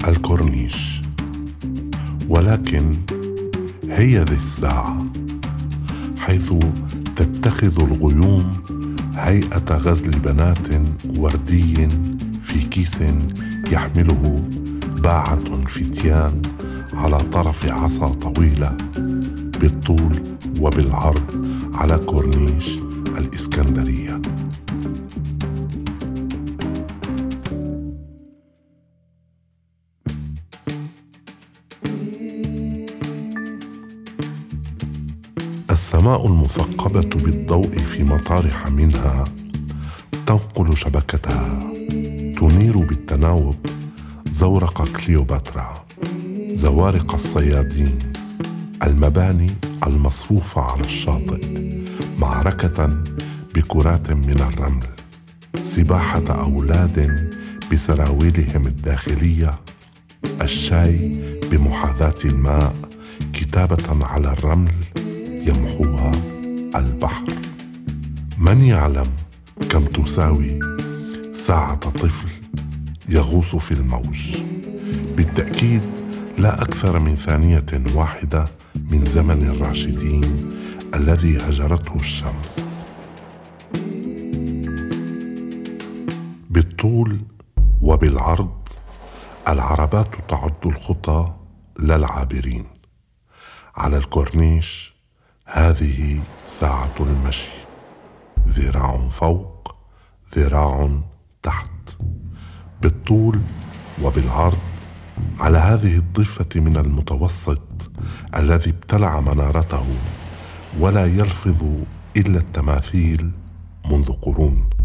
الكورنيش. ولكن هي ذي الساعة حيث تتخذ الغيوم هيئة غزل بنات وردي في كيس يحمله باعة فتيان على طرف عصا طويلة بالطول وبالعرض على كورنيش الإسكندرية. السماء المثقبة بالضوء في مطارح منها تنقل شبكتها، تنير بالتناوب زورق كليوباترا، زوارق الصيادين، المباني المصفوفة على الشاطئ، معركة بكرات من الرمل، سباحة أولاد بسراويلهم الداخلية، الشاي بمحاذاة الماء، كتابة على الرمل يمحوها البحر. من يعلم كم تساوي ساعة طفل يغوص في الموج؟ بالتأكيد لا أكثر من ثانية واحدة من زمن الراشدين الذي هجرته الشمس. بالطول وبالعرض العربات تعد الخطى للعابرين. على الكورنيش هذه ساعة المشي، ذراع فوق ذراع تحت، بالطول وبالعرض على هذه الضفة من المتوسط الذي ابتلع منارته ولا يلفظ إلا التماثيل منذ قرون.